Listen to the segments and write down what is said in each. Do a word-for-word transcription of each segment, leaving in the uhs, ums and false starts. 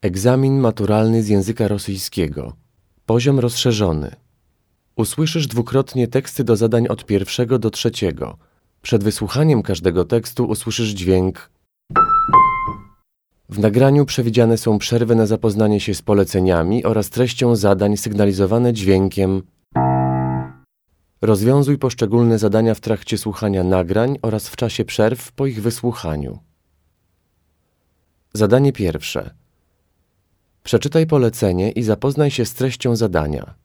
Egzamin maturalny z języka rosyjskiego. Poziom rozszerzony. Usłyszysz dwukrotnie teksty do zadań od pierwszego do trzeciego. Przed wysłuchaniem każdego tekstu usłyszysz dźwięk. W nagraniu przewidziane są przerwy na zapoznanie się z poleceniami oraz treścią zadań sygnalizowane dźwiękiem. Rozwiązuj poszczególne zadania w trakcie słuchania nagrań oraz w czasie przerw po ich wysłuchaniu. Zadanie pierwsze. Przeczytaj polecenie i zapoznaj się z treścią zadania.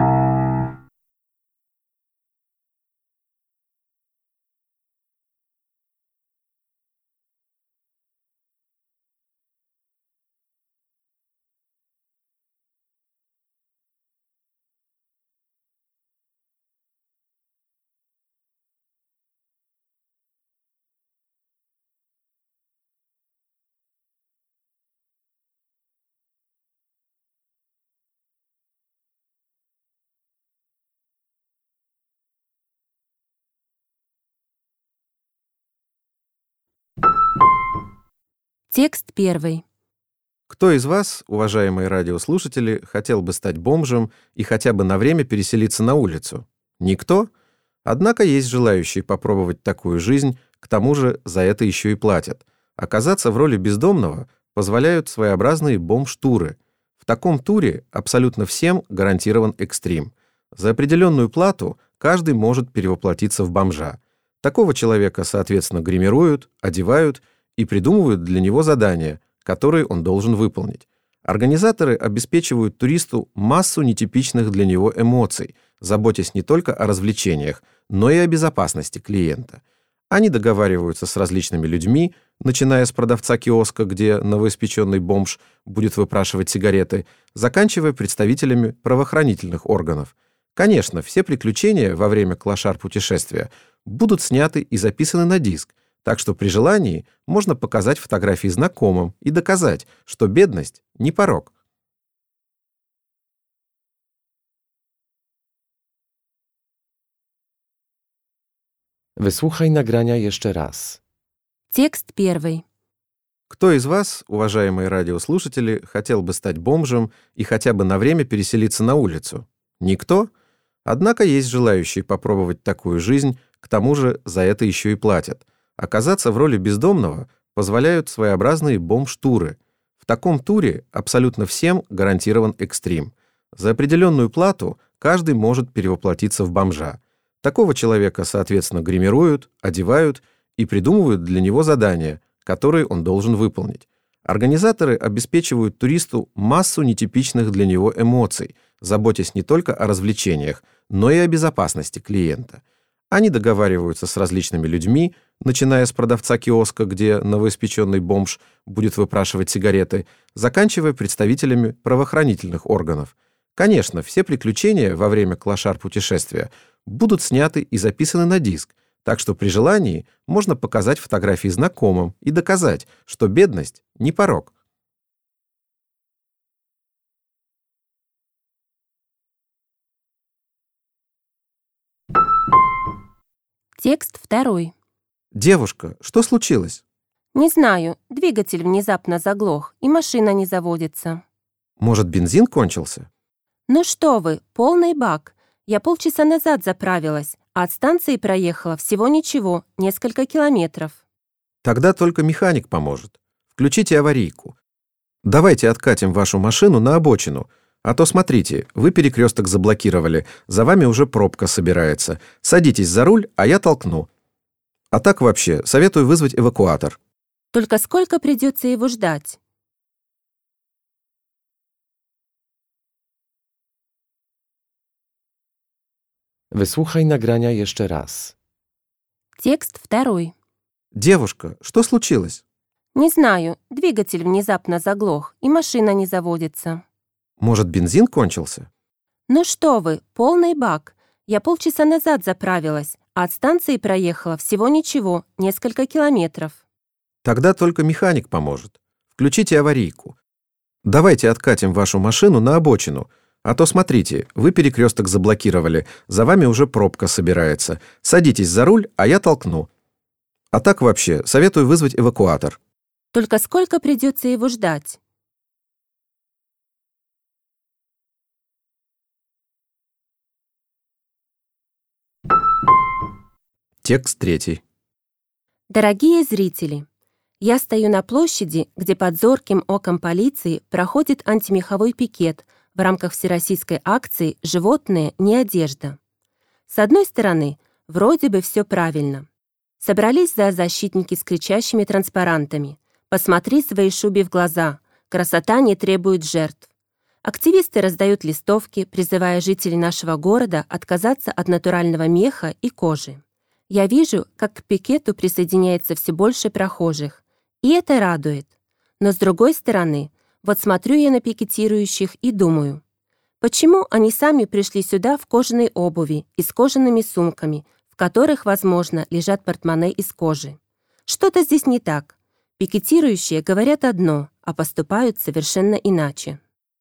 Текст первый. Кто из вас, уважаемые радиослушатели, хотел бы стать бомжем и хотя бы на время переселиться на улицу? Никто? Однако есть желающие попробовать такую жизнь, к тому же за это еще и платят. Оказаться в роли бездомного позволяют своеобразные бомж-туры. В таком туре абсолютно всем гарантирован экстрим. За определенную плату каждый может перевоплотиться в бомжа. Такого человека, соответственно, гримируют, одевают и придумывают для него задания, которые он должен выполнить. Организаторы обеспечивают туристу массу нетипичных для него эмоций, заботясь не только о развлечениях, но и о безопасности клиента. Они договариваются с различными людьми, начиная с продавца киоска, где новоиспеченный бомж будет выпрашивать сигареты, заканчивая представителями правоохранительных органов. Конечно, все приключения во время клошар-путешествия будут сняты и записаны на диск, так что при желании можно показать фотографии знакомым и доказать, что бедность не порок. Wysłuchaj nagrania jeszcze raz. Текст первый. Кто из вас, уважаемые радиослушатели, хотел бы стать бомжем и хотя бы на время переселиться на улицу? Никто? Однако есть желающие попробовать такую жизнь, к тому же за это еще и платят. Оказаться в роли бездомного позволяют своеобразные бомж-туры. В таком туре абсолютно всем гарантирован экстрим. За определенную плату каждый может перевоплотиться в бомжа. Такого человека, соответственно, гримируют, одевают и придумывают для него задания, которые он должен выполнить. Организаторы обеспечивают туристу массу нетипичных для него эмоций, заботясь не только о развлечениях, но и о безопасности клиента. Они договариваются с различными людьми, начиная с продавца киоска, где новоиспеченный бомж будет выпрашивать сигареты, заканчивая представителями правоохранительных органов. Конечно, все приключения во время клошар-путешествия будут сняты и записаны на диск, так что при желании можно показать фотографии знакомым и доказать, что бедность не порок. Текст второй. Девушка, что случилось? Не знаю, двигатель внезапно заглох, и машина не заводится. Может, бензин кончился? Ну что вы, полный бак. Я полчаса назад заправилась, а от станции проехала всего ничего, несколько километров. Тогда только механик поможет. Включите аварийку. Давайте откатим вашу машину на обочину. А то смотрите, вы перекресток заблокировали, за вами уже пробка собирается. Садитесь за руль, а я толкну. А так вообще, советую вызвать эвакуатор. Только сколько придется его ждать? Wysłuchaj nagrania jeszcze raz. Текст второй. Девушка, что случилось? Не знаю, двигатель внезапно заглох, и машина не заводится. Может, бензин кончился? Ну что вы, полный бак. Я полчаса назад заправилась, а от станции проехала всего ничего, несколько километров. Тогда только механик поможет. Включите аварийку. Давайте откатим вашу машину на обочину. А то смотрите, вы перекресток заблокировали, за вами уже пробка собирается. Садитесь за руль, а я толкну. А так вообще, советую вызвать эвакуатор. Только сколько придется его ждать? Текст третий. Дорогие зрители, я стою на площади, где под зорким оком полиции проходит антимеховой пикет в рамках всероссийской акции «Животные, не одежда». С одной стороны, вроде бы все правильно. Собрались зоозащитники с кричащими транспарантами: «Посмотри своей шубе в глаза, красота не требует жертв». Активисты раздают листовки, призывая жителей нашего города отказаться от натурального меха и кожи. Я вижу, как к пикету присоединяется все больше прохожих, и это радует. Но с другой стороны, вот смотрю я на пикетирующих и думаю, почему они сами пришли сюда в кожаной обуви и с кожаными сумками, в которых, возможно, лежат портмоне из кожи? Что-то здесь не так. Пикетирующие говорят одно, а поступают совершенно иначе.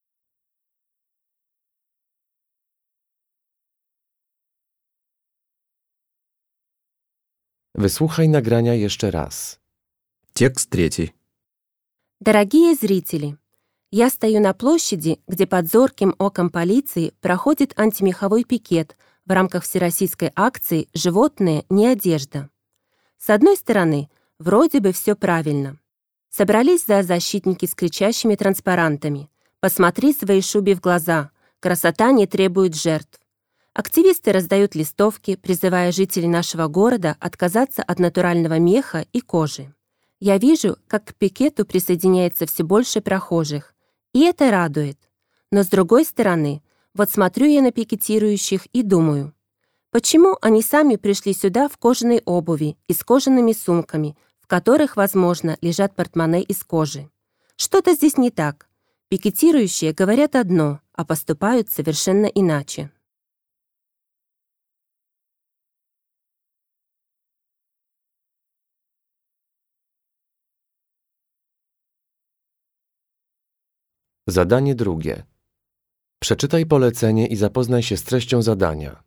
Wysłuchaj nagrania jeszcze raz. Текст третий. Дорогие зрители, я стою на площади, где под зорким оком полиции проходит антимеховой пикет в рамках всероссийской акции «Животные, не одежда». С одной стороны, вроде бы все правильно. Собрались зоозащитники с кричащими транспарантами: «Посмотри своей шубе в глаза, красота не требует жертв». Активисты раздают листовки, призывая жителей нашего города отказаться от натурального меха и кожи. Я вижу, как к пикету присоединяется все больше прохожих, и это радует. Но с другой стороны, вот смотрю я на пикетирующих и думаю, почему они сами пришли сюда в кожаной обуви и с кожаными сумками, в которых, возможно, лежат портмоне из кожи? Что-то здесь не так. Пикетирующие говорят одно, а поступают совершенно иначе. Zadanie drugie. Przeczytaj polecenie i zapoznaj się z treścią zadania.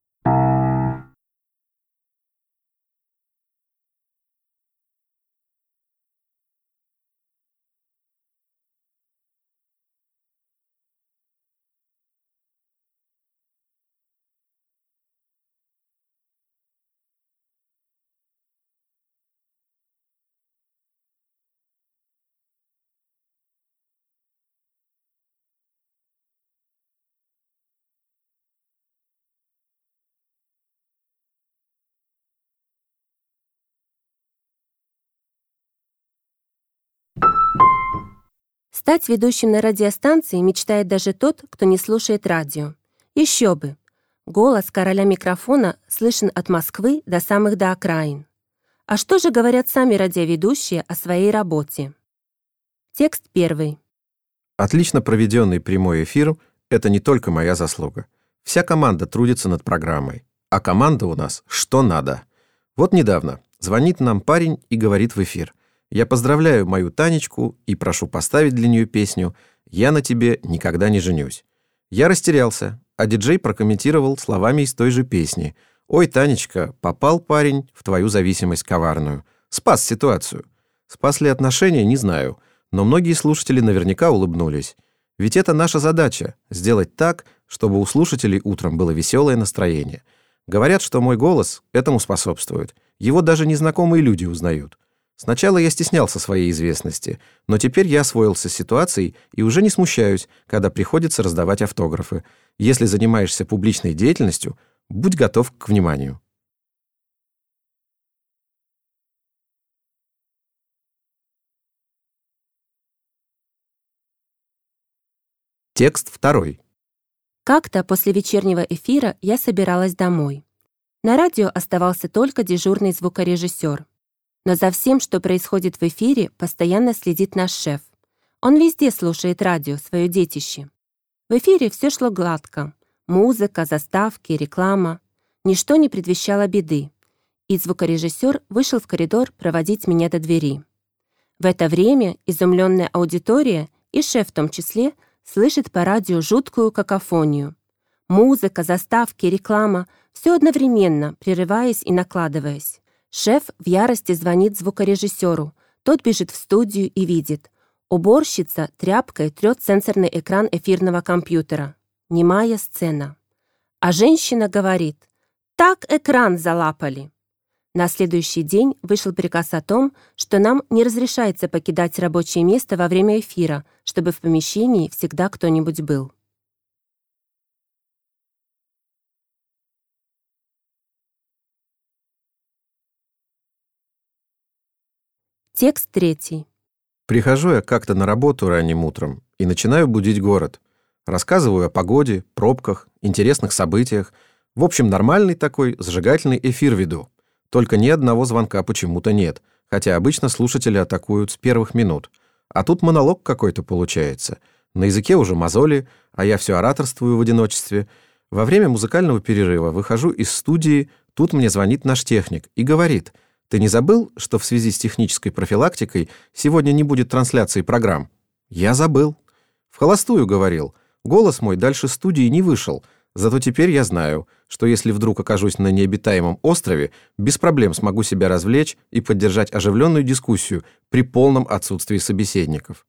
Стать ведущим на радиостанции мечтает даже тот, кто не слушает радио. Еще бы! Голос короля микрофона слышен от Москвы до самых до окраин. А что же говорят сами радиоведущие о своей работе? Текст первый. Отлично проведенный прямой эфир – это не только моя заслуга. Вся команда трудится над программой. А команда у нас что надо. Вот недавно звонит нам парень и говорит в эфир: «Я поздравляю мою Танечку и прошу поставить для нее песню «Я на тебе никогда не женюсь». Я растерялся, а диджей прокомментировал словами из той же песни: «Ой, Танечка, попал парень в твою зависимость коварную». Спас ситуацию. Спас ли отношения, не знаю, но многие слушатели наверняка улыбнулись. Ведь это наша задача — сделать так, чтобы у слушателей утром было веселое настроение. Говорят, что мой голос этому способствует. Его даже незнакомые люди узнают. Сначала я стеснялся своей известности, но теперь я освоился с ситуацией и уже не смущаюсь, когда приходится раздавать автографы. Если занимаешься публичной деятельностью, будь готов к вниманию. Текст второй. Как-то после вечернего эфира я собиралась домой. На радио оставался только дежурный звукорежиссер. Но за всем, что происходит в эфире, постоянно следит наш шеф. Он везде слушает радио, свое детище. В эфире все шло гладко. Музыка, заставки, реклама. Ничто не предвещало беды. И звукорежиссер вышел в коридор проводить меня до двери. В это время изумленная аудитория, и шеф в том числе, слышит по радио жуткую какофонию. Музыка, заставки, реклама — все одновременно, прерываясь и накладываясь. Шеф в ярости звонит звукорежиссеру. Тот бежит в студию и видит. Уборщица тряпкой трет сенсорный экран эфирного компьютера. Немая сцена. А женщина говорит: «Так экран залапали». На следующий день вышел приказ о том, что нам не разрешается покидать рабочее место во время эфира, чтобы в помещении всегда кто-нибудь был. Текст третий. Прихожу я как-то на работу ранним утром и начинаю будить город. Рассказываю о погоде, пробках, интересных событиях. В общем, нормальный такой зажигательный эфир веду. Только ни одного звонка почему-то нет, хотя обычно слушатели атакуют с первых минут. А тут монолог какой-то получается. На языке уже мозоли, а я все ораторствую в одиночестве. Во время музыкального перерыва выхожу из студии, тут мне звонит наш техник и говорит: «Ты не забыл, что в связи с технической профилактикой сегодня не будет трансляции программ?» Я забыл. В холостую говорил. Голос мой дальше студии не вышел. Зато теперь я знаю, что если вдруг окажусь на необитаемом острове, без проблем смогу себя развлечь и поддержать оживленную дискуссию при полном отсутствии собеседников.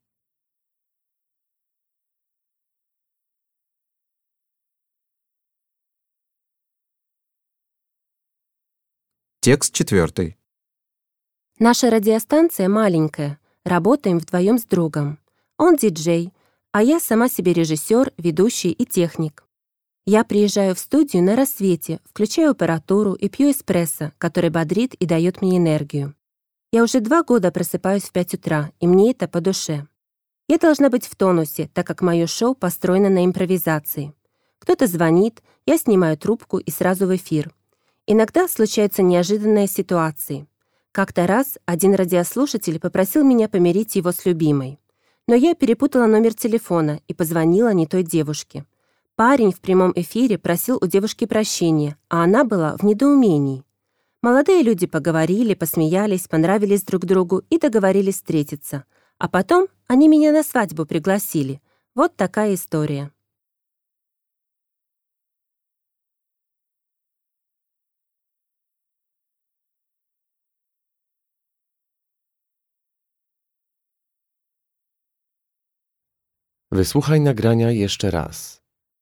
Текст четвертый. Наша радиостанция маленькая, работаем вдвоем с другом. Он диджей, а я сама себе режиссер, ведущий и техник. Я приезжаю в студию на рассвете, включаю аппаратуру и пью эспрессо, который бодрит и дает мне энергию. Я уже два года просыпаюсь в пять утра, и мне это по душе. Я должна быть в тонусе, так как мое шоу построено на импровизации. Кто-то звонит, я снимаю трубку и сразу в эфир. Иногда случаются неожиданные ситуации. Как-то раз один радиослушатель попросил меня помирить его с любимой. Но я перепутала номер телефона и позвонила не той девушке. Парень в прямом эфире просил у девушки прощения, а она была в недоумении. Молодые люди поговорили, посмеялись, понравились друг другу и договорились встретиться. А потом они меня на свадьбу пригласили. Вот такая история. Wysłuchaj nagrania jeszcze raz.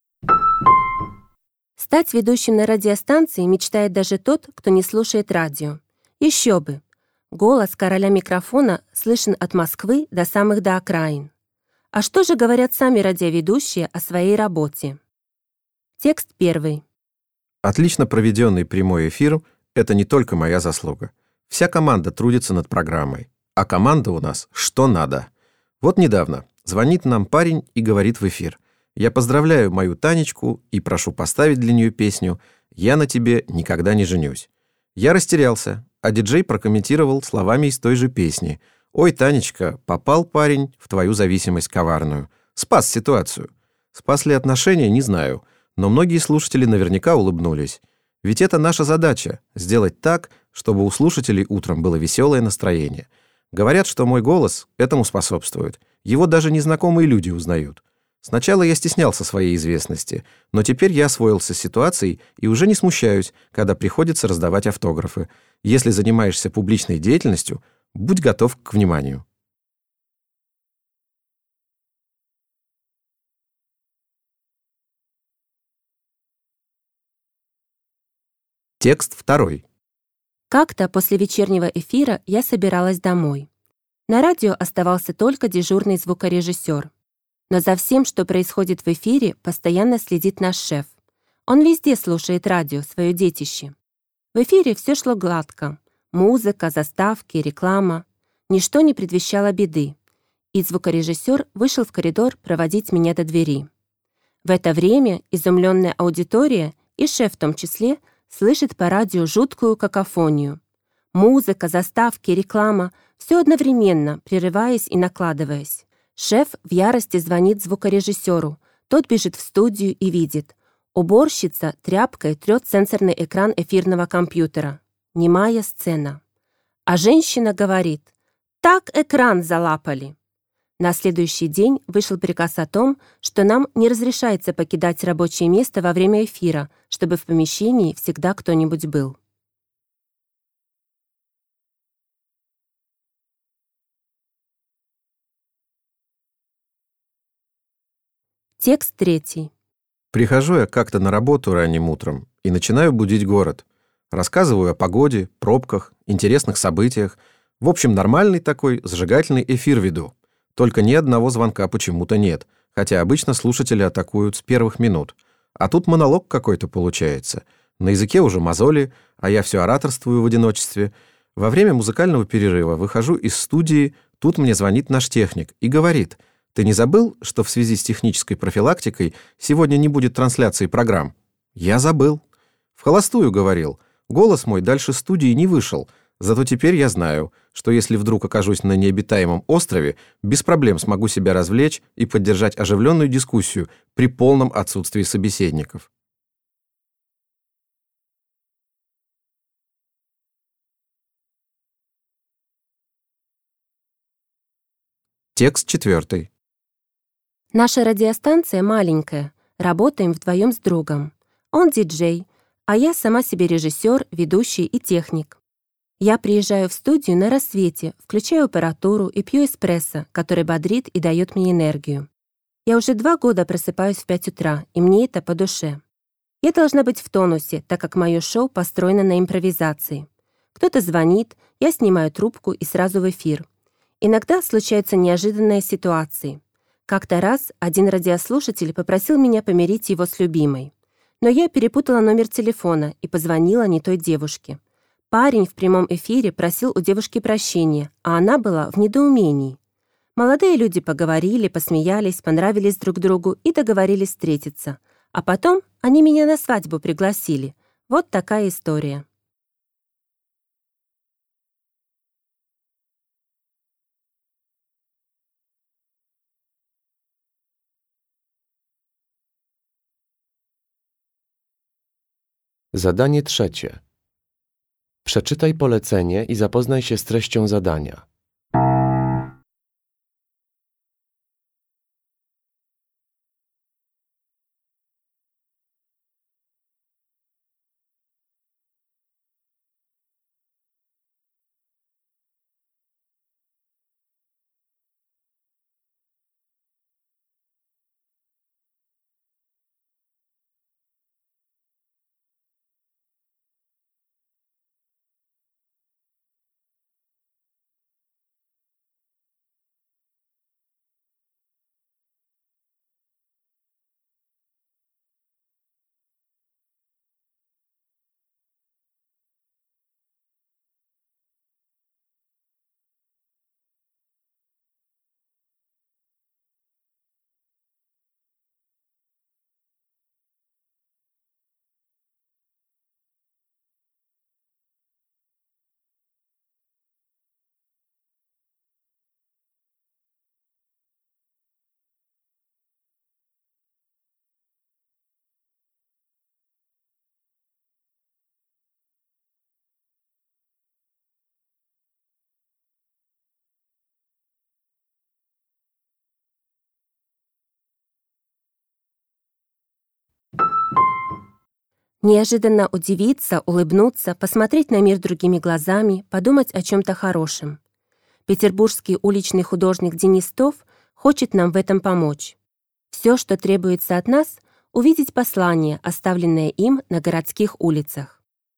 Стать ведущим на радиостанции мечтает даже тот, кто не слушает радио. Еще бы! Голос короля микрофона слышен от Москвы до самых до окраин. А что же говорят сами радиоведущие о своей работе? Текст первый. Отлично проведенный прямой эфир — это не только моя заслуга. Вся команда трудится над программой. А команда у нас что надо. Вот недавно звонит нам парень и говорит в эфир: «Я поздравляю мою Танечку и прошу поставить для нее песню «Я на тебе никогда не женюсь». Я растерялся, а диджей прокомментировал словами из той же песни: «Ой, Танечка, попал парень в твою зависимость коварную». Спас ситуацию. Спас ли отношения, не знаю, но многие слушатели наверняка улыбнулись. Ведь это наша задача — сделать так, чтобы у слушателей утром было веселое настроение. Говорят, что мой голос этому способствует. Его даже незнакомые люди узнают. Сначала я стеснялся своей известности, но теперь я освоился с ситуацией и уже не смущаюсь, когда приходится раздавать автографы. Если занимаешься публичной деятельностью, будь готов к вниманию. Текст второй. Как-то после вечернего эфира я собиралась домой. На радио оставался только дежурный звукорежиссер. Но за всем, что происходит в эфире, постоянно следит наш шеф. Он везде слушает радио, свое детище. В эфире все шло гладко. Музыка, заставки, реклама. Ничто не предвещало беды. И звукорежиссер вышел в коридор проводить меня до двери. В это время изумленная аудитория, и шеф в том числе, слышит по радио жуткую какофонию. Музыка, заставки, реклама — все одновременно, прерываясь и накладываясь. Шеф в ярости звонит звукорежиссеру. Тот бежит в студию и видит. Уборщица тряпкой трет сенсорный экран эфирного компьютера. Немая сцена. А женщина говорит: «Так экран залапали». На следующий день вышел приказ о том, что нам не разрешается покидать рабочее место во время эфира, чтобы в помещении всегда кто-нибудь был. Текст третий. Прихожу я как-то на работу ранним утром и начинаю будить город. Рассказываю о погоде, пробках, интересных событиях. В общем, нормальный такой зажигательный эфир веду. Только ни одного звонка почему-то нет, хотя обычно слушатели атакуют с первых минут. А тут монолог какой-то получается. На языке уже мозоли, а я все ораторствую в одиночестве. Во время музыкального перерыва выхожу из студии, тут мне звонит наш техник и говорит: «Ты не забыл, что в связи с технической профилактикой сегодня не будет трансляции программ?» Я забыл. В холостую говорил. Голос мой дальше студии не вышел, зато теперь я знаю, что если вдруг окажусь на необитаемом острове, без проблем смогу себя развлечь и поддержать оживленную дискуссию при полном отсутствии собеседников. Текст четвертый. Наша радиостанция маленькая, работаем вдвоем с другом. Он диджей, а я сама себе режиссер, ведущий и техник. Я приезжаю в студию на рассвете, включаю аппаратуру и пью эспрессо, который бодрит и дает мне энергию. Я уже два года просыпаюсь в пять утра, и мне это по душе. Я должна быть в тонусе, так как мое шоу построено на импровизации. Кто-то звонит, я снимаю трубку и сразу в эфир. Иногда случаются неожиданные ситуации. Как-то раз один радиослушатель попросил меня помирить его с любимой. Но я перепутала номер телефона и позвонила не той девушке. Парень в прямом эфире просил у девушки прощения, а она была в недоумении. Молодые люди поговорили, посмеялись, понравились друг другу и договорились встретиться. А потом они меня на свадьбу пригласили. Вот такая история. Zadanie trzecie. Przeczytaj polecenie i zapoznaj się z treścią zadania. Неожиданно удивиться, улыбнуться, посмотреть на мир другими глазами, подумать о чем-то хорошем. Петербургский уличный художник Денис Тов хочет нам в этом помочь. Все, что требуется от нас — увидеть послание, оставленное им на городских улицах.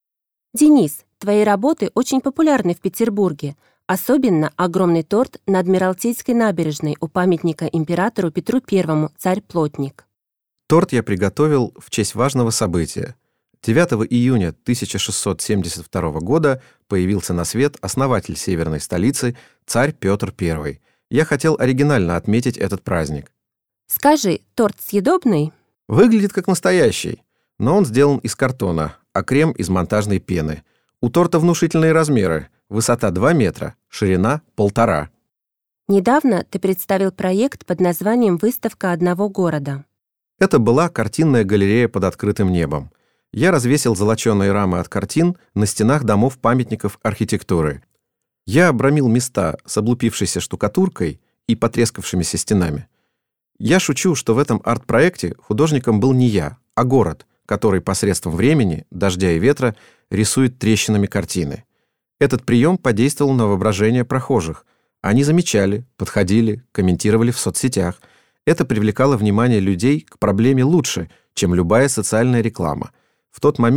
Денис, твои работы очень популярны в Петербурге, особенно огромный торт на Адмиралтейской набережной у памятника императору Петру Первому «Царь-плотник». Торт я приготовил в честь важного события. девятого июня тысяча шестьсот семьдесят второго года появился на свет основатель северной столицы, царь Петр Первый. Я хотел оригинально отметить этот праздник. Скажи, торт съедобный? Выглядит как настоящий, но он сделан из картона, а крем из монтажной пены. У торта внушительные размеры. Высота два метра, ширина полтора. Недавно ты представил проект под названием «Выставка одного города». Это была картинная галерея под открытым небом. Я развесил золоченые рамы от картин на стенах домов-памятников архитектуры. Я обрамил места с облупившейся штукатуркой и потрескавшимися стенами. Я шучу, что в этом арт-проекте художником был не я, а город, который посредством времени, дождя и ветра рисует трещинами картины. Этот прием подействовал на воображение прохожих. Они замечали, подходили, комментировали в соцсетях. Это привлекало внимание людей к проблеме лучше, чем любая социальная реклама. В тот момент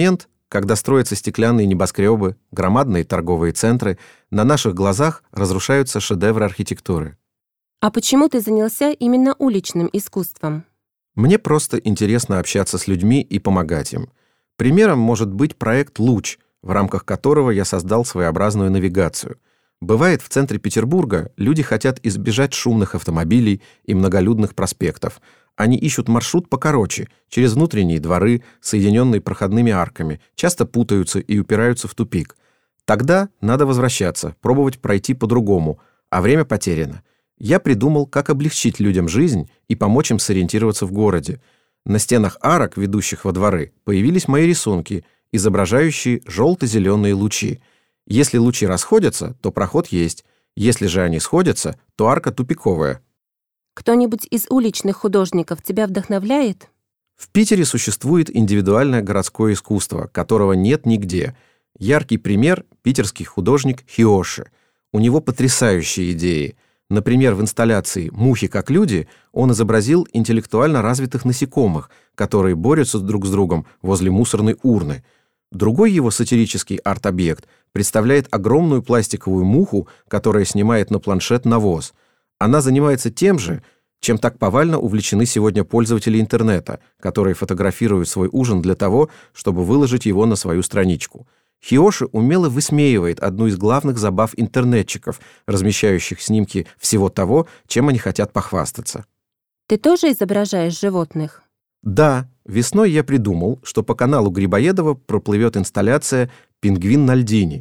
когда строятся стеклянные небоскребы, громадные торговые центры, на наших глазах разрушаются шедевры архитектуры. А почему ты занялся именно уличным искусством? Мне просто интересно общаться с людьми и помогать им. Примером может быть проект «Луч», в рамках которого я создал своеобразную навигацию. Бывает, в центре Петербурга люди хотят избежать шумных автомобилей и многолюдных проспектов. Они ищут маршрут покороче, через внутренние дворы, соединенные проходными арками, часто путаются и упираются в тупик. Тогда надо возвращаться, пробовать пройти по-другому, а время потеряно. Я придумал, как облегчить людям жизнь и помочь им сориентироваться в городе. На стенах арок, ведущих во дворы, появились мои рисунки, изображающие желто-зеленые лучи. Если лучи расходятся, то проход есть. Если же они сходятся, то арка тупиковая. Кто-нибудь из уличных художников тебя вдохновляет? В Питере существует индивидуальное городское искусство, которого нет нигде. Яркий пример – питерский художник Хиоши. У него потрясающие идеи. Например, в инсталляции «Мухи как люди» он изобразил интеллектуально развитых насекомых, которые борются друг с другом возле мусорной урны. Другой его сатирический арт-объект представляет огромную пластиковую муху, которая снимает на планшет навоз. Она занимается тем же, чем так повально увлечены сегодня пользователи интернета, которые фотографируют свой ужин для того, чтобы выложить его на свою страничку. Хиоши умело высмеивает одну из главных забав интернетчиков, размещающих снимки всего того, чем они хотят похвастаться. Ты тоже изображаешь животных? Да, весной я придумал, что по каналу Грибоедова проплывет инсталляция «Пингвин на льдине».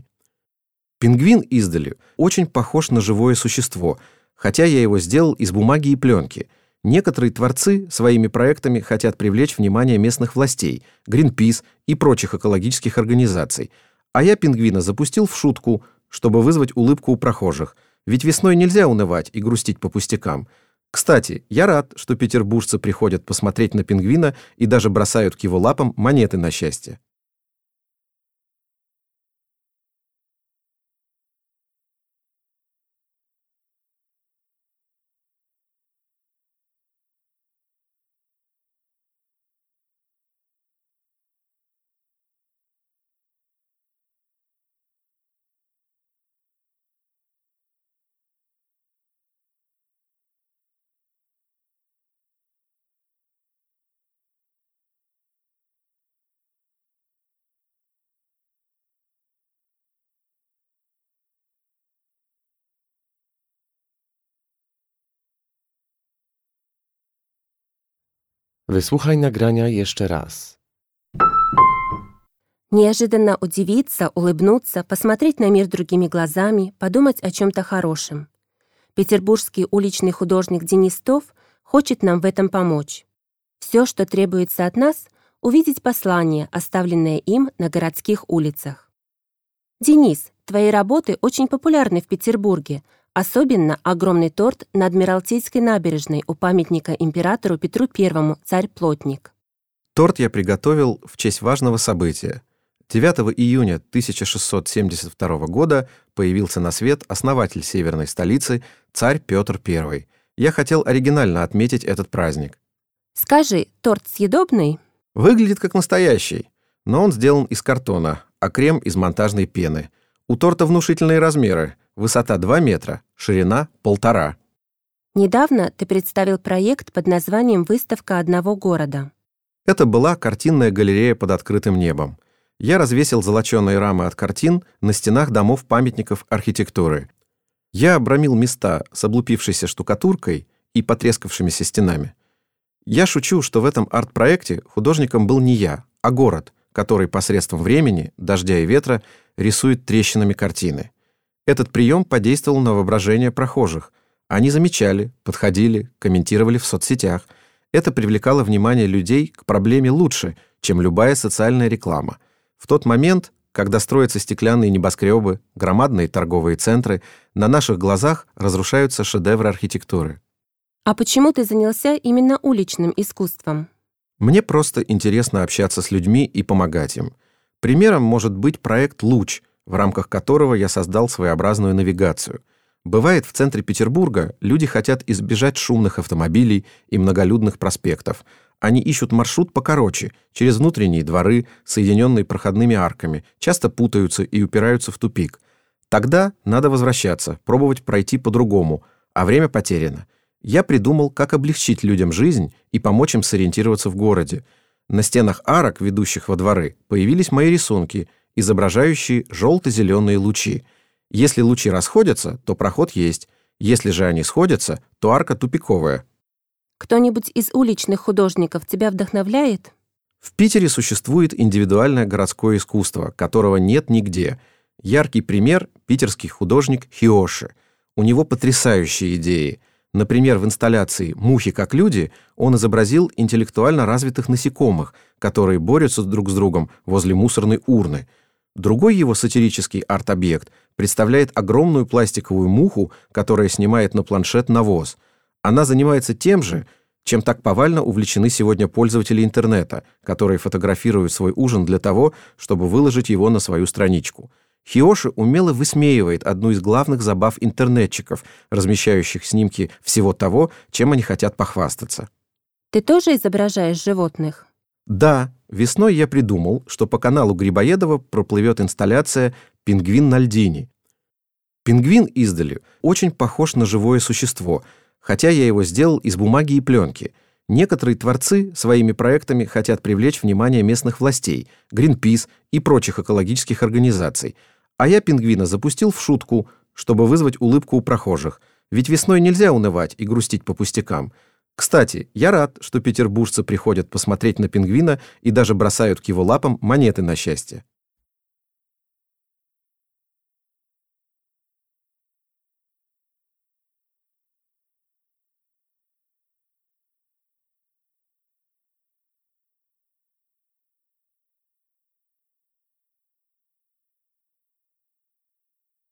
Пингвин издали очень похож на живое существо, хотя я его сделал из бумаги и пленки. Некоторые творцы своими проектами хотят привлечь внимание местных властей, Greenpeace и прочих экологических организаций. А я пингвина запустил в шутку, чтобы вызвать улыбку у прохожих. Ведь весной нельзя унывать и грустить по пустякам. Кстати, я рад, что петербуржцы приходят посмотреть на пингвина и даже бросают к его лапам монеты на счастье. Wysłuchaj nagrania jeszcze raz. Неожиданно удивиться, улыбнуться, посмотреть на мир другими глазами, подумать о чем-то хорошем. Петербургский уличный художник Денис Тов хочет нам в этом помочь. Все, что требуется от нас — увидеть послание, оставленное им на городских улицах. Денис, твои работы очень популярны в Петербурге, особенно огромный торт на Адмиралтейской набережной у памятника императору Петру Первому «Царь-плотник». Торт я приготовил в честь важного события. девятого июня тысяча шестьсот семьдесят второго года появился на свет основатель северной столицы, царь Петр Первый. Я хотел оригинально отметить этот праздник. Скажи, торт съедобный? Выглядит как настоящий, но он сделан из картона, а крем из монтажной пены. У торта внушительные размеры. Высота два метра, ширина полтора. Недавно ты представил проект под названием «Выставка одного города». Это была картинная галерея под открытым небом. Я развесил золоченые рамы от картин на стенах домов-памятников архитектуры. Я обрамил места с облупившейся штукатуркой и потрескавшимися стенами. Я шучу, что в этом арт-проекте художником был не я, а город, который посредством времени, дождя и ветра рисует трещинами картины. Этот прием подействовал на воображение прохожих. Они замечали, подходили, комментировали в соцсетях. Это привлекало внимание людей к проблеме лучше, чем любая социальная реклама. В тот момент, когда строятся стеклянные небоскребы, громадные торговые центры, на наших глазах разрушаются шедевры архитектуры. А почему ты занялся именно уличным искусством? Мне просто интересно общаться с людьми и помогать им. Примером может быть проект «Луч», в рамках которого я создал своеобразную навигацию. Бывает, в центре Петербурга люди хотят избежать шумных автомобилей и многолюдных проспектов. Они ищут маршрут покороче, через внутренние дворы, соединенные проходными арками, часто путаются и упираются в тупик. Тогда надо возвращаться, пробовать пройти по-другому, а время потеряно. Я придумал, как облегчить людям жизнь и помочь им сориентироваться в городе. На стенах арок, ведущих во дворы, появились мои рисунки, изображающие желто-зеленые лучи. Если лучи расходятся, то проход есть. Если же они сходятся, то арка тупиковая. Кто-нибудь из уличных художников тебя вдохновляет? В Питере существует индивидуальное городское искусство, которого нет нигде. Яркий пример – питерский художник Хиоши. У него потрясающие идеи. Например, в инсталляции «Мухи как люди» он изобразил интеллектуально развитых насекомых, которые борются друг с другом возле мусорной урны. Другой его сатирический арт-объект представляет огромную пластиковую муху, которая снимает на планшет навоз. Она занимается тем же, чем так повально увлечены сегодня пользователи интернета, которые фотографируют свой ужин для того, чтобы выложить его на свою страничку. Хиоши умело высмеивает одну из главных забав интернетчиков, размещающих снимки всего того, чем они хотят похвастаться. Ты тоже изображаешь животных? Да, весной я придумал, что по каналу Грибоедова проплывет инсталляция «Пингвин на льдине». Пингвин издали очень похож на живое существо, хотя я его сделал из бумаги и пленки. Некоторые творцы своими проектами хотят привлечь внимание местных властей, Greenpeace и прочих экологических организаций. А я пингвина запустил в шутку, чтобы вызвать улыбку у прохожих. Ведь весной нельзя унывать и грустить по пустякам. Кстати, я рад, что петербуржцы приходят посмотреть на пингвина и даже бросают к его лапам монеты на счастье.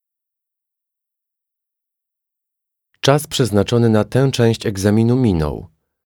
Czas przeznaczony na tę część egzaminu minął.